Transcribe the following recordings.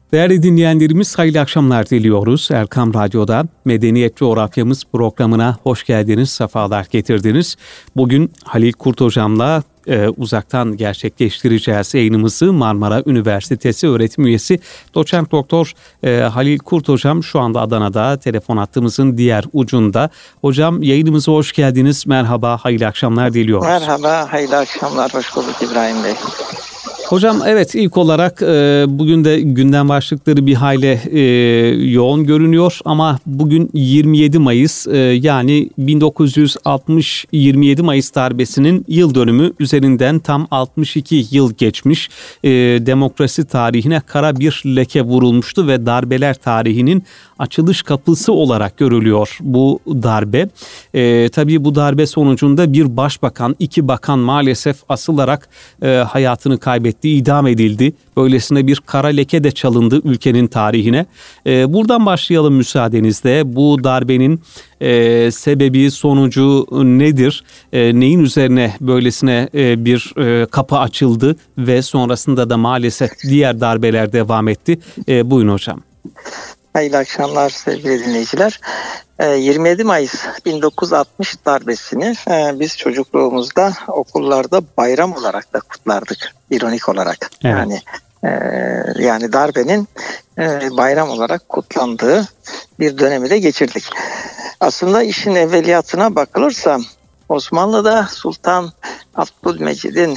Değerli dinleyenlerimiz, hayırlı akşamlar diliyoruz. Erkam Radyo'da Medeniyet Coğrafyamız programına hoş geldiniz, sefalar getirdiniz. Bugün Halil Kurt Hocam'la uzaktan gerçekleştireceğiz yayınımızı. Marmara Üniversitesi öğretim üyesi Doçent Doktor Halil Kurt Hocam şu anda Adana'da, telefon hattımızın diğer ucunda. Hocam, yayınımıza hoş geldiniz. Merhaba, hayırlı akşamlar diliyoruz. Merhaba, hayırlı akşamlar. Hoş bulduk İbrahim Bey. Hocam, evet, ilk olarak bugün de gündem başlıkları bir hayli yoğun görünüyor ama bugün 27 Mayıs yani 1960 27 Mayıs darbesinin yıl dönümü, üzerinden tam 62 yıl geçmiş. Demokrasi tarihine kara bir leke vurulmuştu ve darbeler tarihinin açılış kapısı olarak görülüyor bu darbe. Tabii bu darbe sonucunda bir başbakan, 2 bakan maalesef asılarak hayatını kaybetti, idam edildi. Böylesine bir kara leke de çalındı ülkenin tarihine. Buradan başlayalım müsaadenizle. Bu darbenin sebebi, sonucu nedir? Neyin üzerine böylesine bir kapı açıldı ve sonrasında da maalesef diğer darbeler devam etti? Buyurun hocam. Hayırlı akşamlar sevgili dinleyiciler. 27 Mayıs 1960 darbesini biz çocukluğumuzda okullarda bayram olarak da kutlardık, ironik olarak. Evet. Yani darbenin bayram olarak kutlandığı bir dönemi de geçirdik. Aslında işin evveliyatına bakılırsa Osmanlı'da Sultan Abdülmecid'in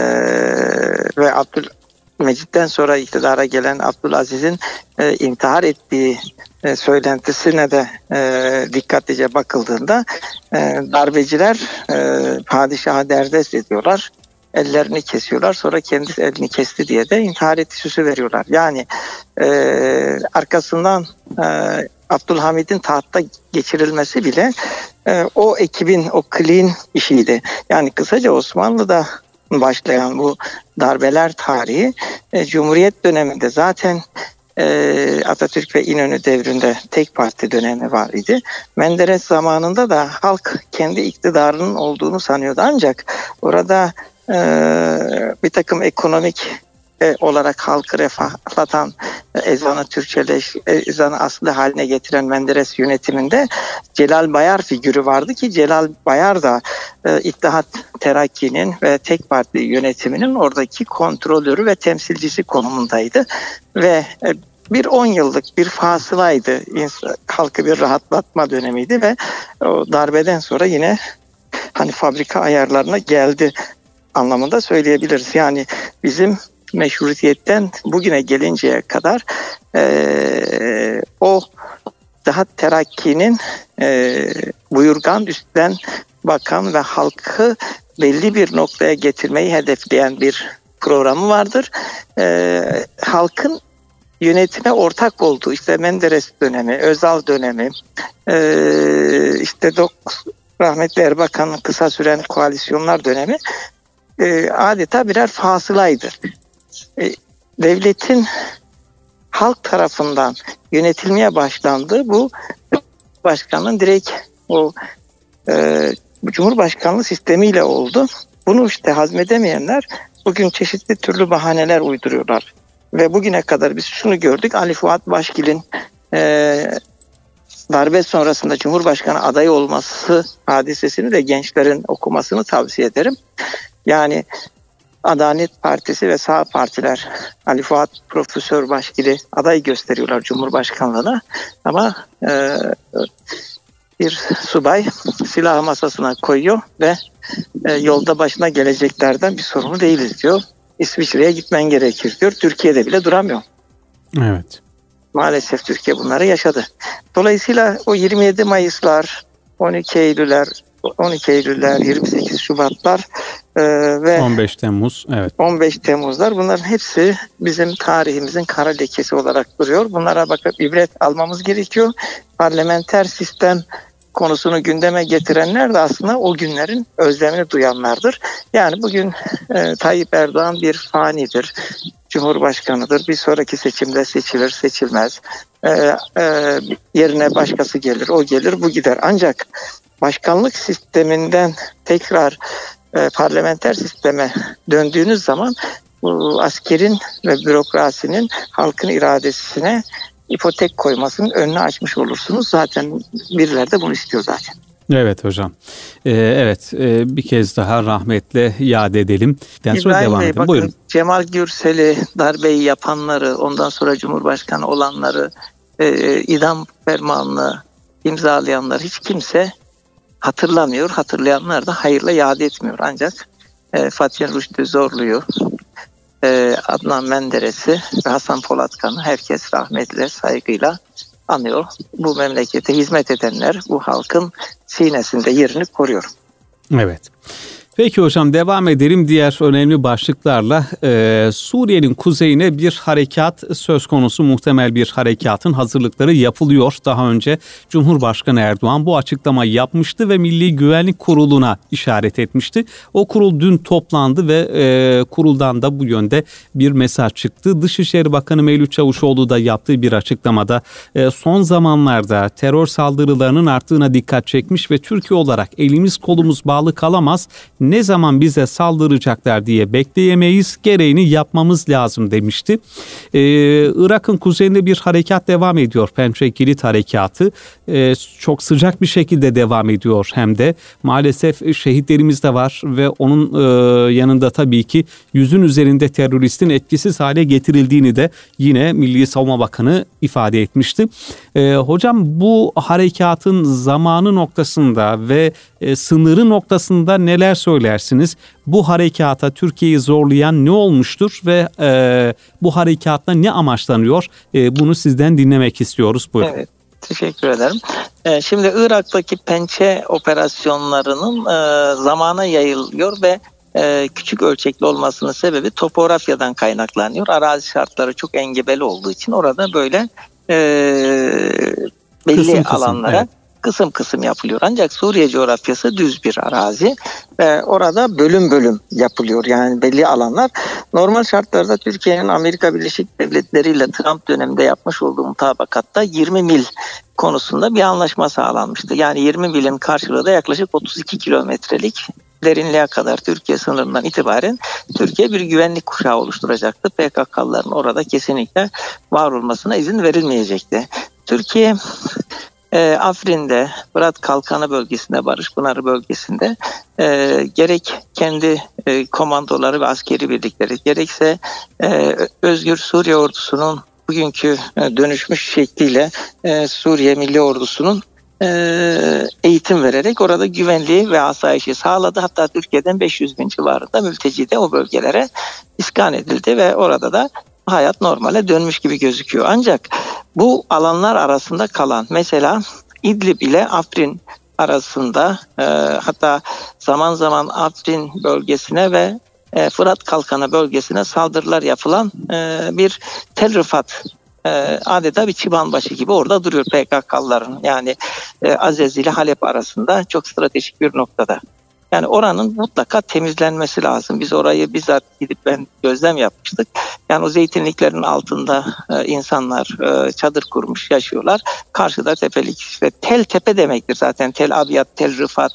ve Abdülmecid'den sonra iktidara gelen Abdülaziz'in intihar ettiği söylentisine de dikkatlice bakıldığında darbeciler padişahı derdest ediyorlar. Ellerini kesiyorlar. Sonra kendisi elini kesti diye de intihar etti süsü veriyorlar. Yani arkasından Abdülhamid'in tahtta geçirilmesi bile o ekibin, o kliğin işiydi. Yani kısaca Osmanlı'da başlayan bu darbeler tarihi Cumhuriyet döneminde zaten Atatürk ve İnönü devrinde tek parti dönemi var idi. Menderes zamanında da halk kendi iktidarının olduğunu sanıyordu. Ancak orada bir takım ekonomik olarak halkı refahlatan, ezanı ezanı aslı haline getiren Menderes yönetiminde Celal Bayar figürü vardı ki Celal Bayar da İttihat Terakki'nin ve tek parti yönetiminin oradaki kontrolörü ve temsilcisi konumundaydı ve bir 10 yıllık bir fasılaydı. Halkı bir rahatlatma dönemiydi ve o darbeden sonra yine hani fabrika ayarlarına geldi anlamında söyleyebiliriz. Yani bizim meşrutiyetten bugüne gelinceye kadar o daha Terakki'nin buyurgan üstten bakan ve halkı belli bir noktaya getirmeyi hedefleyen bir programı vardır. Halkın yönetime ortak olduğu işte Menderes dönemi, Özal dönemi, işte rahmetli Erbakan'ın kısa süren koalisyonlar dönemi adeta birer fasılaydı. Devletin halk tarafından yönetilmeye başlandığı bu başkanın direkt o Cumhurbaşkanlığı sistemiyle oldu. Bunu işte hazmedemeyenler bugün çeşitli türlü bahaneler uyduruyorlar. Ve bugüne kadar biz şunu gördük. Ali Fuat Başkil'in darbe sonrasında Cumhurbaşkanı adayı olması hadisesini de gençlerin okumasını tavsiye ederim. Yani Adalet Partisi ve sağ partiler Ali Fuat Profesör Başkil'i aday gösteriyorlar Cumhurbaşkanlığına. Ama bir subay silahı masasına koyuyor ve yolda başına geleceklerden bir sorumlu değiliz diyor. İsviçre'ye gitmen gerekir diyor. Türkiye'de bile duramıyor. Evet. Maalesef Türkiye bunları yaşadı. Dolayısıyla o 27 Mayıs'lar, 12 Eylül'ler, 28 Şubat'lar ve 15 Temmuz, evet. 15 Temmuz'lar, bunların hepsi bizim tarihimizin kara lekesi olarak duruyor. Bunlara bakıp ibret almamız gerekiyor. Parlamenter sistem konusunu gündeme getirenler de aslında o günlerin özlemini duyanlardır. Yani bugün Tayyip Erdoğan bir fanidir, Cumhurbaşkanıdır. Bir sonraki seçimde seçilir, seçilmez. Yerine başkası gelir, o gelir, bu gider. Ancak başkanlık sisteminden tekrar parlamenter sisteme döndüğünüz zaman askerin ve bürokrasinin halkın iradesine ipotek koymasının önünü açmış olursunuz. Zaten birileri de bunu istiyor zaten. Evet hocam. Evet, bir kez daha rahmetle yad edelim. İbrahim Bey, bakın, buyurun. Cemal Gürsel'i, darbeyi yapanları, ondan sonra Cumhurbaşkanı olanları, idam fermanını imzalayanlar hiç kimse hatırlamıyor. Hatırlayanlar da hayırla yad etmiyor. Ancak Fatih Rüştü Zorlu'yu, Adnan Menderes'i ve Hasan Polatkan'ı herkes rahmetle, saygıyla anıyor. Bu memlekete hizmet edenler bu halkın sinesinde yerini koruyor. Evet. Peki hocam, devam edelim diğer önemli başlıklarla. Suriye'nin kuzeyine bir harekat söz konusu, muhtemel bir harekatın hazırlıkları yapılıyor. Daha önce Cumhurbaşkanı Erdoğan bu açıklamayı yapmıştı ve Milli Güvenlik Kurulu'na işaret etmişti. O kurul dün toplandı ve kuruldan da bu yönde bir mesaj çıktı. Dışişleri Bakanı Mevlüt Çavuşoğlu da yaptığı bir açıklamada son zamanlarda terör saldırılarının arttığına dikkat çekmiş ve Türkiye olarak elimiz kolumuz bağlı kalamaz, ne zaman bize saldıracaklar diye bekleyemeyiz, gereğini yapmamız lazım demişti. Irak'ın kuzeyinde bir harekat devam ediyor. Pençe Kilit Harekatı çok sıcak bir şekilde devam ediyor hem de. Maalesef şehitlerimiz de var ve onun yanında tabii ki 100'ün üzerinde teröristin etkisiz hale getirildiğini de yine Milli Savunma Bakanı ifade etmişti. Hocam, bu harekatın zamanı noktasında ve sınırı noktasında neler söylersiniz? Bu harekata Türkiye'yi zorlayan ne olmuştur ve bu harekatla ne amaçlanıyor? Bunu sizden dinlemek istiyoruz. Buyurun. Evet, teşekkür ederim. Şimdi Irak'taki pençe operasyonlarının zamana yayılıyor ve küçük ölçekli olmasının sebebi topografyadan kaynaklanıyor. Arazi şartları çok engebeli olduğu için orada böyle belli alanlara, evet, kısım kısım yapılıyor. Ancak Suriye coğrafyası düz bir arazi ve orada bölüm bölüm yapılıyor. Yani belli alanlar. Normal şartlarda Türkiye'nin Amerika Birleşik Devletleri ile Trump döneminde yapmış olduğu mutabakatta 20 mil konusunda bir anlaşma sağlanmıştı. Yani 20 milin karşılığı da yaklaşık 32 kilometrelik derinliğe kadar Türkiye sınırından itibaren Türkiye bir güvenlik kuşağı oluşturacaktı. PKK'lıların orada kesinlikle var olmasına izin verilmeyecekti. Türkiye Afrin'de, Fırat Kalkanı bölgesinde, Barış Pınarı bölgesinde gerek kendi komandoları ve askeri birlikleri, gerekse Özgür Suriye Ordusu'nun bugünkü dönüşmüş şekliyle Suriye Milli Ordusu'nun eğitim vererek orada güvenliği ve asayişi sağladı. Hatta Türkiye'den 500 bin civarında mülteci de o bölgelere iskan edildi ve orada da hayat normale dönmüş gibi gözüküyor. Ancak bu alanlar arasında kalan, mesela İdlib ile Afrin arasında, hatta zaman zaman Afrin bölgesine ve Fırat Kalkanı bölgesine saldırılar yapılan bir Tel Rifat, adeta bir çıbanbaşı gibi orada duruyor PKK'lıların. Yani Azez ile Halep arasında çok stratejik bir noktada. Yani oranın mutlaka temizlenmesi lazım. Biz orayı bizzat gidip ben gözlem yapmıştık. Yani o zeytinliklerin altında insanlar çadır kurmuş yaşıyorlar. Karşıda tepelik, işte Tel Tepe demektir zaten. Tel Abyad, Tel Rifat,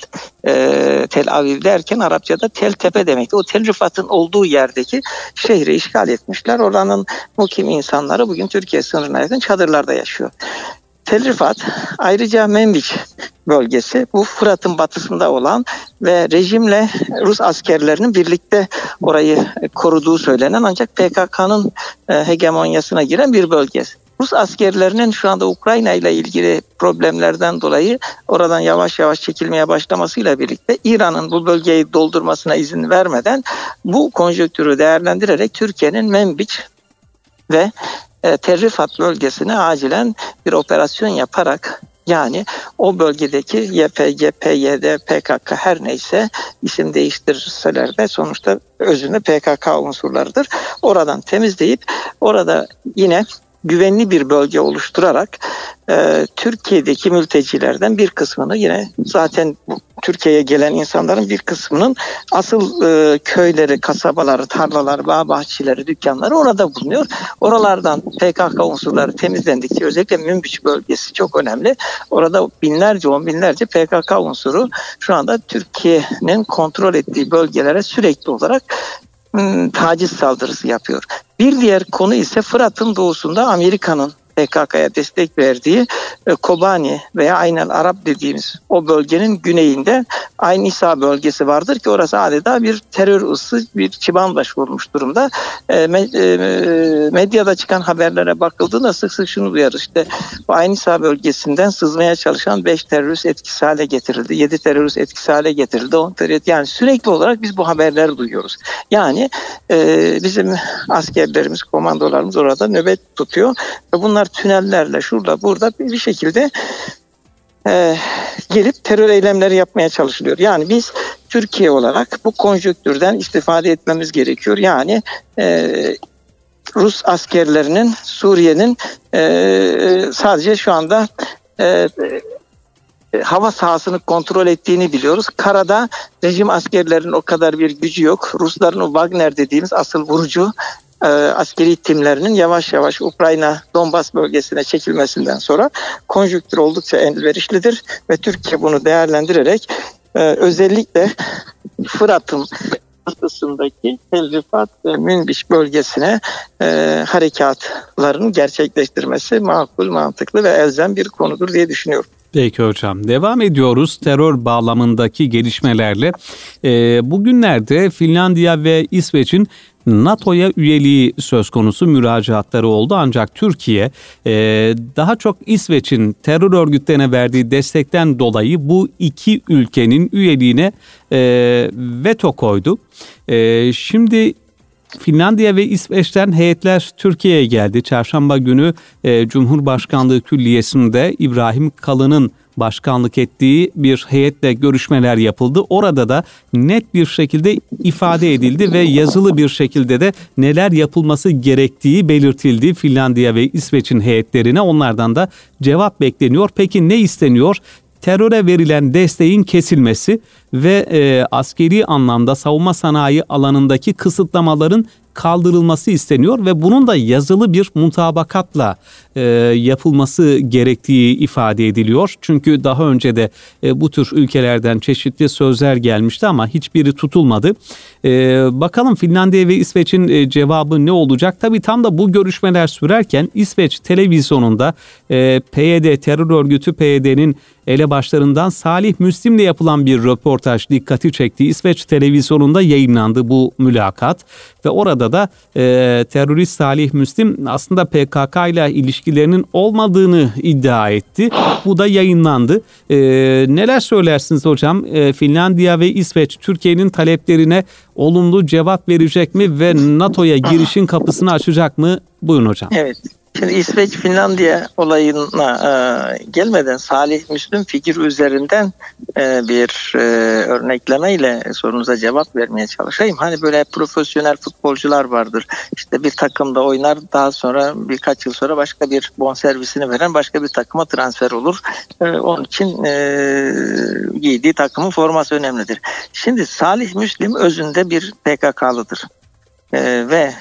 Tel Aviv derken Arapçada Tel Tepe demektir. O Tel Rifat'ın olduğu yerdeki şehri işgal etmişler. Oranın mukim insanları bugün Türkiye sınırına yakın çadırlarda yaşıyor. Tel Rifat, ayrıca Menbiç bölgesi, bu Fırat'ın batısında olan ve rejimle Rus askerlerinin birlikte orayı koruduğu söylenen, ancak PKK'nın hegemonyasına giren bir bölge. Rus askerlerinin şu anda Ukrayna ile ilgili problemlerden dolayı oradan yavaş yavaş çekilmeye başlamasıyla birlikte İran'ın bu bölgeyi doldurmasına izin vermeden bu konjonktürü değerlendirerek Türkiye'nin Menbiç ve Tel Rifat bölgesine acilen bir operasyon yaparak, yani o bölgedeki YPG, PYD, PKK her neyse isim değiştirseler de sonuçta özünde PKK unsurlarıdır. Oradan temizleyip orada yine güvenli bir bölge oluşturarak Türkiye'deki mültecilerden bir kısmını, yine zaten Türkiye'ye gelen insanların bir kısmının asıl köyleri, kasabaları, tarlaları, bağ bahçeleri, dükkanları orada bulunuyor. Oralardan PKK unsurları temizlendikçe, özellikle Münbiç bölgesi çok önemli. Orada binlerce, on binlerce PKK unsuru şu anda Türkiye'nin kontrol ettiği bölgelere sürekli olarak taciz saldırısı yapıyor. Bir diğer konu ise Fırat'ın doğusunda Amerika'nın PKK'ya destek verdiği Kobani veya Aynel Arap dediğimiz o bölgenin güneyinde Ayn İsa bölgesi vardır ki orası adeta bir terör ıssı, bir çıbanbaşı olmuş durumda. Medyada çıkan haberlere bakıldığında sık sık şunu duyarız. İşte bu Ayn İsa bölgesinden sızmaya çalışan 5 terörist etkisiz hale getirildi. 7 terörist etkisiz hale getirildi. Yani sürekli olarak biz bu haberleri duyuyoruz. Yani bizim askerlerimiz, komandolarımız orada nöbet tutuyor ve bunlar tünellerle şurada burada bir şekilde gelip terör eylemleri yapmaya çalışılıyor. Yani biz Türkiye olarak bu konjonktürden istifade etmemiz gerekiyor. Yani Rus askerlerinin Suriye'nin sadece şu anda hava sahasını kontrol ettiğini biliyoruz. Karada rejim askerlerinin o kadar bir gücü yok. Rusların o Wagner dediğimiz asıl vurucu askeri timlerinin yavaş yavaş Ukrayna Donbas bölgesine çekilmesinden sonra konjonktür oldukça elverişlidir ve Türkiye bunu değerlendirerek özellikle Fırat'ın batısındaki Tel Rifat ve Münbiş bölgesine harekatlarını gerçekleştirmesi makul, mantıklı ve elzem bir konudur diye düşünüyorum. Peki hocam. Devam ediyoruz terör bağlamındaki gelişmelerle. Bugünlerde Finlandiya ve İsveç'in NATO'ya üyeliği söz konusu müracaatları oldu. Ancak Türkiye daha çok İsveç'in terör örgütlerine verdiği destekten dolayı bu iki ülkenin üyeliğine veto koydu. Şimdi Finlandiya ve İsveç'ten heyetler Türkiye'ye geldi. Çarşamba günü Cumhurbaşkanlığı Külliyesi'nde İbrahim Kalın'ın başkanlık ettiği bir heyetle görüşmeler yapıldı. Orada da net bir şekilde ifade edildi ve yazılı bir şekilde de neler yapılması gerektiği belirtildi Finlandiya ve İsveç'in heyetlerine. Onlardan da cevap bekleniyor. Peki ne isteniyor? Teröre verilen desteğin kesilmesi ve askeri anlamda savunma sanayi alanındaki kısıtlamaların kaldırılması isteniyor ve bunun da yazılı bir mutabakatla yapılması gerektiği ifade ediliyor. Çünkü daha önce de bu tür ülkelerden çeşitli sözler gelmişti ama hiçbiri tutulmadı. Bakalım Finlandiya ve İsveç'in cevabı ne olacak? Tabii tam da bu görüşmeler sürerken İsveç televizyonunda PYD, terör örgütü PYD'nin elebaşlarından Salih Müslim'le yapılan bir röportaj dikkati çekti. İsveç televizyonunda yayınlandı bu mülakat ve orada da terörist Salih Müslim aslında PKK ile ilişkilerinin olmadığını iddia etti. Bu da yayınlandı. Neler söylersiniz hocam? Finlandiya ve İsveç Türkiye'nin taleplerine olumlu cevap verecek mi ve NATO'ya girişin kapısını açacak mı? Buyurun hocam. Evet. Şimdi İsveç-Finlandiya olayına gelmeden Salih Müslim figür üzerinden bir örneklemeyle sorunuza cevap vermeye çalışayım. Hani böyle profesyonel futbolcular vardır. İşte bir takımda oynar, daha sonra birkaç yıl sonra başka bir bonservisini veren başka bir takıma transfer olur. Onun için giydiği takımın forması önemlidir. Şimdi Salih Müslim özünde bir PKK'lıdır. Ve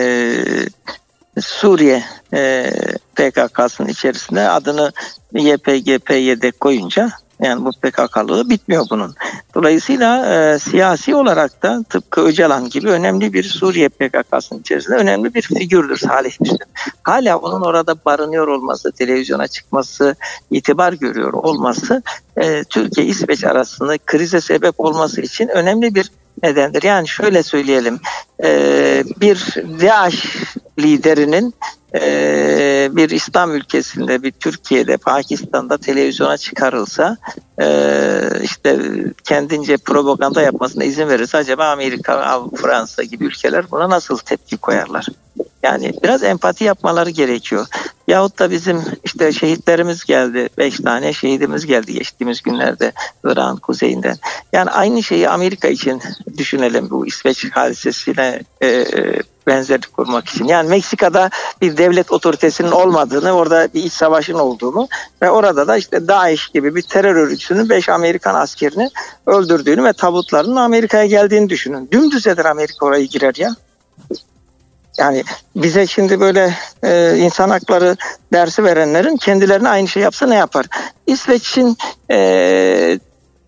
Suriye PKK'sının içerisinde adını YPG, PYD koyunca yani bu PKK'lığı bitmiyor bunun. Dolayısıyla siyasi olarak da tıpkı Öcalan gibi önemli bir Suriye PKK'sının içerisinde önemli bir figürdür Salih Müslim. Hala onun orada barınıyor olması, televizyona çıkması, itibar görüyor olması Türkiye-İsveç arasında krize sebep olması için önemli bir nedendir. Yani şöyle söyleyelim, bir DAEŞ liderinin bir İslam ülkesinde, bir Türkiye'de, Pakistan'da televizyona çıkarılsa işte kendince propaganda yapmasına izin verirse acaba Amerika, Fransa gibi ülkeler buna nasıl tepki koyarlar? Yani biraz empati yapmaları gerekiyor. Yahut da bizim işte şehitlerimiz geldi. 5 tane şehidimiz geldi geçtiğimiz günlerde Irak'ın kuzeyinden. Yani aynı şeyi Amerika için düşünelim bu İsveç hadisesine benzerlik kurmak için. Yani Meksika'da bir devlet otoritesinin olmadığını, orada bir iç savaşın olduğunu ve orada da işte DAEŞ gibi bir terör örgütünün 5 Amerikan askerini öldürdüğünü ve tabutlarının Amerika'ya geldiğini düşünün. Dümdüz eder Amerika oraya girer ya. Yani bize şimdi böyle insan hakları dersi verenlerin kendilerine aynı şey yapsa ne yapar? İsveç'in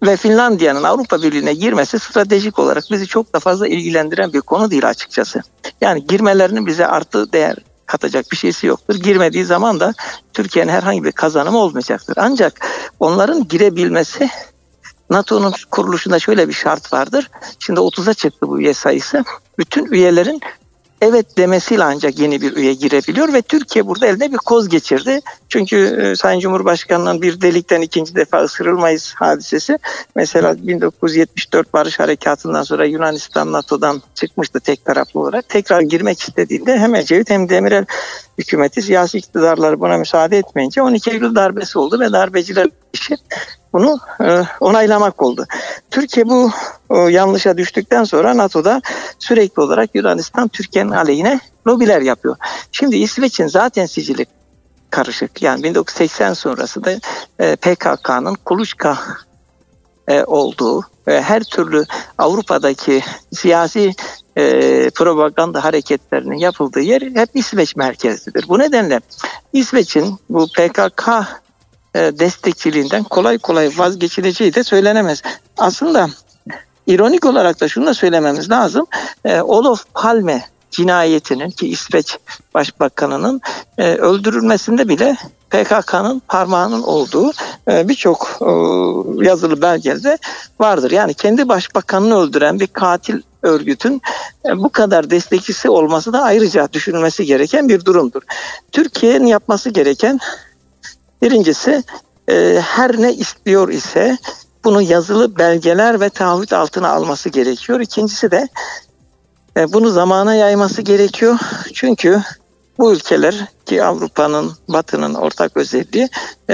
ve Finlandiya'nın Avrupa Birliği'ne girmesi stratejik olarak bizi çok da fazla ilgilendiren bir konu değil açıkçası. Yani girmelerinin bize artı değer katacak bir şeysi yoktur. Girmediği zaman da Türkiye'nin herhangi bir kazanımı olmayacaktır. Ancak onların girebilmesi, NATO'nun kuruluşunda şöyle bir şart vardır. Şimdi 30'a çıktı bu üye sayısı. Bütün üyelerin evet demesiyle ancak yeni bir üye girebiliyor ve Türkiye burada eline bir koz geçirdi. Çünkü Sayın Cumhurbaşkanı'nın bir delikten ikinci defa ısırılmayız hadisesi. Mesela 1974 Barış Harekatı'ndan sonra Yunanistan NATO'dan çıkmıştı tek taraflı olarak. Tekrar girmek istediğinde hem Ecevit hem Demirel hükümeti siyasi iktidarları buna müsaade etmeyince 12 Eylül darbesi oldu ve darbeciler işi bunu onaylamak oldu. Türkiye bu yanlışa düştükten sonra NATO'da sürekli olarak Yunanistan Türkiye'nin aleyhine lobiler yapıyor. Şimdi İsveç'in zaten sicili karışık. Yani 1980 sonrası da PKK'nın kuluçka olduğu ve her türlü Avrupa'daki siyasi propaganda hareketlerinin yapıldığı yer hep İsveç merkezlidir. Bu nedenle İsveç'in bu PKK destekçiliğinden kolay kolay vazgeçileceği de söylenemez. Aslında ironik olarak da şunu da söylememiz lazım. Olof Palme cinayetinin, ki İsveç Başbakanı'nın öldürülmesinde bile PKK'nın parmağının olduğu birçok yazılı belgede vardır. Yani kendi başbakanını öldüren bir katil örgütün bu kadar destekçisi olması da ayrıca düşünülmesi gereken bir durumdur. Türkiye'nin yapması gereken, birincisi, her ne istiyor ise bunu yazılı belgeler ve taahhüt altına alması gerekiyor. İkincisi de bunu zamana yayması gerekiyor. Çünkü bu ülkeler, ki Avrupa'nın, Batı'nın ortak özelliği,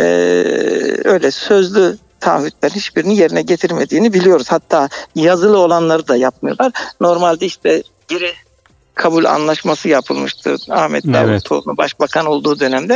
öyle sözlü taahhütlerin hiçbirini yerine getirmediğini biliyoruz. Hatta yazılı olanları da yapmıyorlar. Normalde işte geri kabul anlaşması yapılmıştı Ahmet Davutoğlu başbakan olduğu dönemde.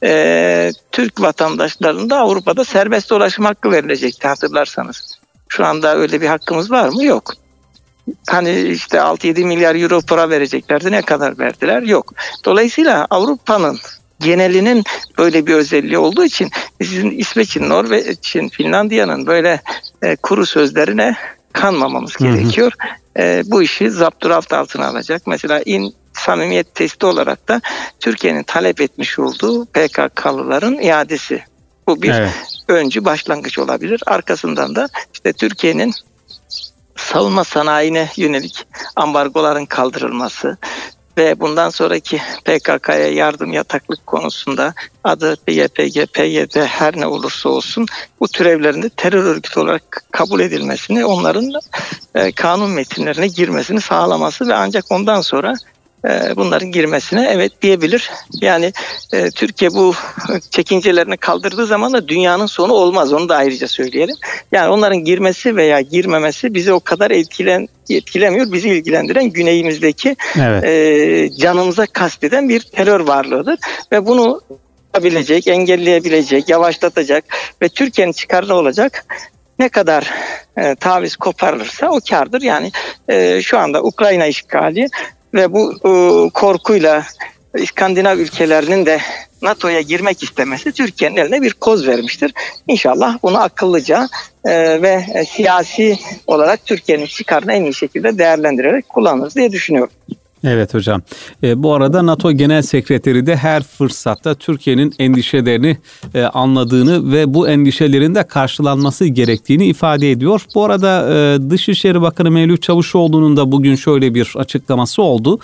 Türk vatandaşlarının da Avrupa'da serbest dolaşım hakkı verilecekti, hatırlarsanız. Şu anda öyle bir hakkımız var mı? Yok. Hani işte 6-7 milyar euro para vereceklerdi. Ne kadar verdiler? Yok. Dolayısıyla Avrupa'nın genelinin böyle bir özelliği olduğu için sizin İsveç'in, Norveç'in, Finlandiya'nın böyle kuru sözlerine kanmamamız gerekiyor. Bu işi zapturapt altına alacak. Mesela samimiyet testi olarak da Türkiye'nin talep etmiş olduğu PKK'lıların iadesi. Bu bir öncü başlangıç olabilir. Arkasından da işte Türkiye'nin savunma sanayine yönelik ambargoların kaldırılması ve bundan sonraki PKK'ya yardım, yataklık konusunda adı YPG, PYD her ne olursa olsun bu türevlerinde terör örgütü olarak kabul edilmesini, onların da kanun metinlerine girmesini sağlaması ve ancak ondan sonra bunların girmesine evet diyebilir. Yani Türkiye bu çekincelerini kaldırdığı zaman da dünyanın sonu olmaz. Onu da ayrıca söyleyelim. Yani onların girmesi veya girmemesi bizi o kadar etkilemiyor. Bizi ilgilendiren güneyimizdeki canımıza kasteden bir terör varlığıdır. Ve bunu engelleyebilecek, yavaşlatacak ve Türkiye'nin çıkarına olacak ne kadar taviz koparılırsa o kârdır. Yani şu anda Ukrayna işgali ve bu korkuyla İskandinav ülkelerinin de NATO'ya girmek istemesi Türkiye'nin eline bir koz vermiştir. İnşallah bunu akıllıca ve siyasi olarak Türkiye'nin çıkarını en iyi şekilde değerlendirerek kullanırız diye düşünüyorum. Evet hocam. Bu arada NATO Genel Sekreteri de her fırsatta Türkiye'nin endişelerini anladığını ve bu endişelerin de karşılanması gerektiğini ifade ediyor. Bu arada Dışişleri Bakanı Mevlüt Çavuşoğlu'nun da bugün şöyle bir açıklaması oldu.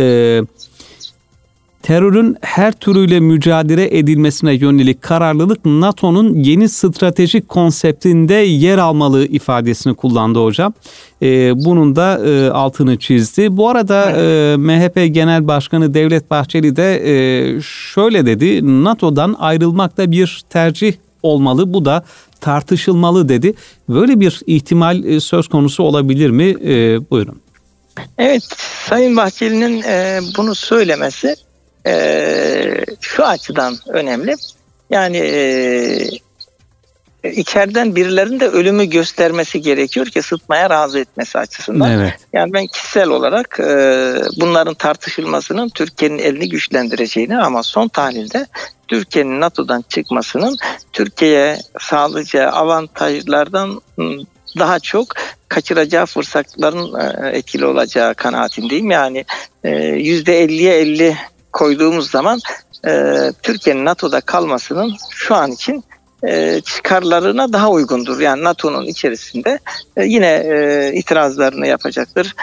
Terörün her türüyle mücadele edilmesine yönelik kararlılık NATO'nun yeni stratejik konseptinde yer almalı ifadesini kullandı hocam. Bunun da altını çizdi. Bu arada MHP Genel Başkanı Devlet Bahçeli de şöyle dedi: NATO'dan ayrılmak da bir tercih olmalı, bu da tartışılmalı dedi. Böyle bir ihtimal söz konusu olabilir mi? Buyurun. Evet, Sayın Bahçeli'nin bunu söylemesi şu açıdan önemli. Yani içeriden birilerinin de ölümü göstermesi gerekiyor ki sıtmaya razı etmesi açısından. Evet. Yani ben kişisel olarak bunların tartışılmasının Türkiye'nin elini güçlendireceğini ama son tahlilde Türkiye'nin NATO'dan çıkmasının Türkiye'ye sağlayacağı avantajlardan daha çok kaçıracağı fırsatların etkili olacağı kanaatindeyim. Yani %50'ye 50 koyduğumuz zaman Türkiye'nin NATO'da kalmasının şu an için çıkarlarına daha uygundur. Yani NATO'nun içerisinde yine itirazlarını yapacaktır.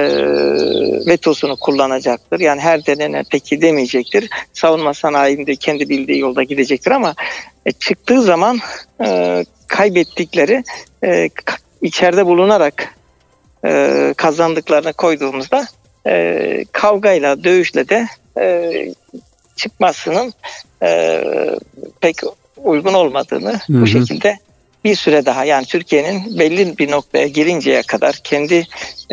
Vetosunu kullanacaktır. Yani her denene peki demeyecektir. Savunma sanayinde kendi bildiği yolda gidecektir ama çıktığı zaman kaybettikleri içeride bulunarak kazandıklarını koyduğumuzda kavgayla, dövüşle de çıkmasının pek uygun olmadığını bu şekilde bir süre daha, yani Türkiye'nin belli bir noktaya gelinceye kadar kendi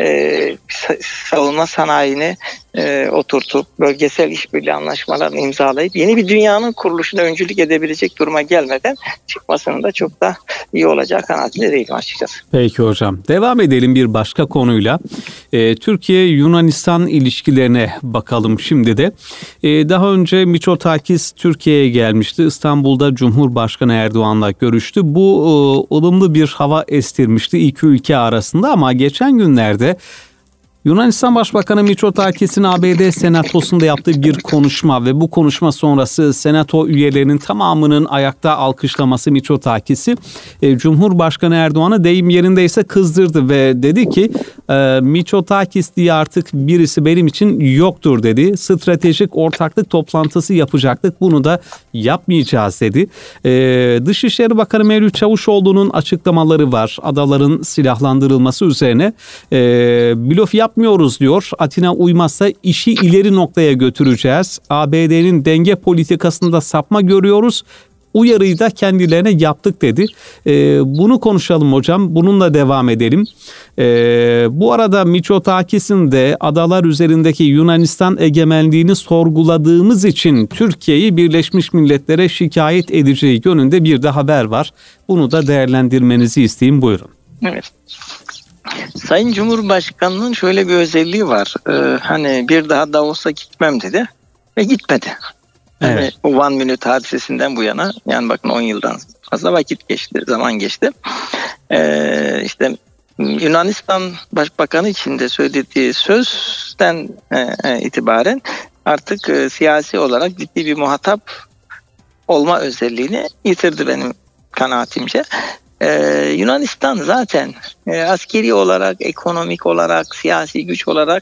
savunma sanayini oturtup bölgesel işbirliği anlaşmalarını imzalayıp yeni bir dünyanın kuruluşuna öncülük edebilecek duruma gelmeden çıkmasının da çok da iyi olacağı kanaatinde değilim açıkçası. Peki hocam. Devam edelim bir başka konuyla. Türkiye-Yunanistan ilişkilerine bakalım şimdi de. Daha önce Mitsotakis Türkiye'ye gelmişti. İstanbul'da Cumhurbaşkanı Erdoğan'la görüştü. Bu ılımlı bir hava estirmişti iki ülke arasında ama geçen günlerde Yunanistan Başbakanı Mitsotakis'in ABD Senatosu'nda yaptığı bir konuşma ve bu konuşma sonrası Senato üyelerinin tamamının ayakta alkışlaması Mitsotakis'i Cumhurbaşkanı Erdoğan'ı deyim yerindeyse kızdırdı ve dedi ki Mitsotakis diye artık birisi benim için yoktur dedi. Stratejik ortaklık toplantısı yapacaktık, bunu da yapmayacağız dedi. Dışişleri Bakanı Mevlüt Çavuşoğlu'nun açıklamaları var adaların silahlandırılması üzerine. Blöf yapmıyoruz diyor. Atina uymazsa işi ileri noktaya götüreceğiz. ABD'nin denge politikasında sapma görüyoruz. Uyarıyı da kendilerine yaptık dedi. Bunu konuşalım hocam. Bununla devam edelim. Bu arada Mitsotakis'in de adalar üzerindeki Yunanistan egemenliğini sorguladığımız için Türkiye'yi Birleşmiş Milletler'e şikayet edeceği yönünde bir de haber var. Bunu da değerlendirmenizi isteyeyim. Buyurun. Evet. Sayın Cumhurbaşkanı'nın şöyle bir özelliği var. Hani bir daha Davos'a gitmem dedi ve gitmedi. Evet. Yani o One Minute hadisesinden bu yana, yani bakın 10 yıldan fazla vakit geçti, zaman geçti. İşte Yunanistan Başbakanı için de söylediği sözden itibaren artık siyasi olarak ciddi bir muhatap olma özelliğini yitirdi benim kanaatimce. Yunanistan zaten askeri olarak, ekonomik olarak, siyasi güç olarak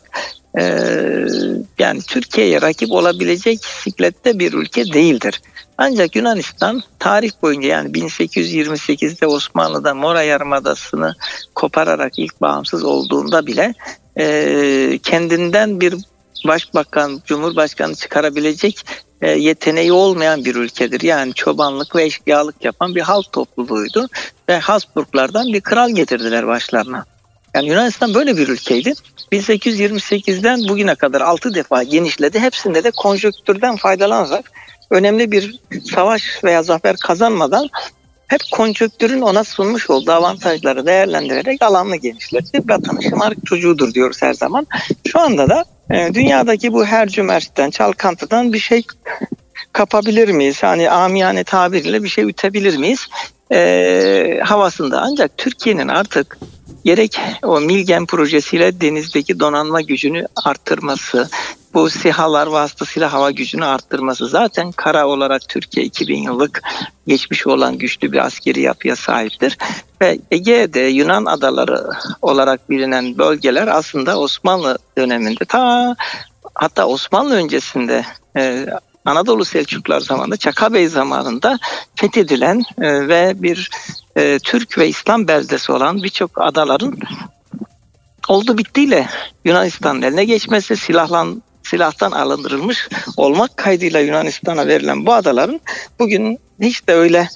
yani Türkiye'ye rakip olabilecek siklette bir ülke değildir. Ancak Yunanistan tarih boyunca, yani 1828'de Osmanlı'da Mora Yarımadası'nı kopararak ilk bağımsız olduğunda bile kendinden bir başbakan, cumhurbaşkanı çıkarabilecek yeteneği olmayan bir ülkedir. Yani çobanlık ve eşkıyalık yapan bir halk topluluğuydu ve Habsburglardan bir kral getirdiler başlarına. Yani Yunanistan böyle bir ülkeydi. 1828'den bugüne kadar 6 defa genişledi. Hepsinde de konjonktürden faydalanarak önemli bir savaş veya zafer kazanmadan hep konjonktürün ona sunmuş olduğu avantajları değerlendirerek alanını genişletti. Vatanın şımarık çocuğudur diyoruz her zaman. Şu anda da dünyadaki bu hercümerçten, çalkantıdan bir şey kapabilir miyiz? Hani amiyane tabirle bir şey ütebilir miyiz? Havasında. Ancak Türkiye'nin artık gerek o Milgem projesiyle denizdeki donanma gücünü arttırması, bu SİHA'lar vasıtasıyla hava gücünü arttırması, zaten kara olarak Türkiye 2000 yıllık geçmiş olan güçlü bir askeri yapıya sahiptir. Ve Ege'de Yunan adaları olarak bilinen bölgeler aslında Osmanlı döneminde, hatta Osmanlı öncesinde Anadolu Selçuklular zamanında, Çakabey zamanında fethedilen ve bir Türk ve İslam beldesi olan birçok adaların oldu bittiyle Yunanistan'ın eline geçmesi, silahtan alındırılmış olmak kaydıyla Yunanistan'a verilen bu adaların bugün hiç de öyle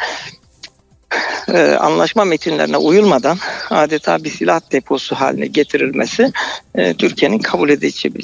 anlaşma metinlerine uyulmadan adeta bir silah deposu haline getirilmesi Türkiye'nin kabul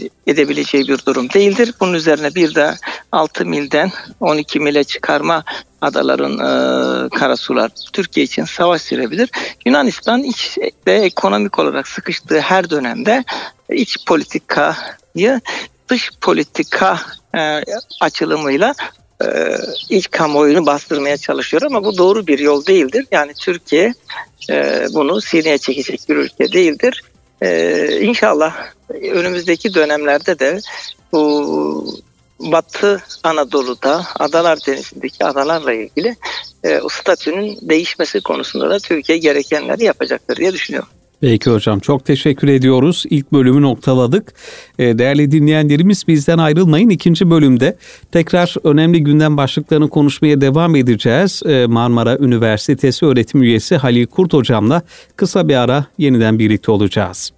edebileceği bir durum değildir. Bunun üzerine bir de 6 milden 12 mile çıkarma adaların karasular Türkiye için savaş sürebilir. Yunanistan iç ve ekonomik olarak sıkıştığı her dönemde iç politikayı dış politika açılımıyla iç kamuoyunu bastırmaya çalışıyor ama bu doğru bir yol değildir. Yani Türkiye bunu sineye çekecek bir ülke değildir. İnşallah önümüzdeki dönemlerde de bu Batı Anadolu'da Adalar Denizi'ndeki adalarla ilgili o statünün değişmesi konusunda da Türkiye gerekenleri yapacaktır diye düşünüyorum. Peki hocam, çok teşekkür ediyoruz. İlk bölümü noktaladık. Değerli dinleyenlerimiz, bizden ayrılmayın. İkinci bölümde tekrar önemli gündem başlıklarını konuşmaya devam edeceğiz. Marmara Üniversitesi öğretim üyesi Halil Kurt hocamla kısa bir ara yeniden birlikte olacağız.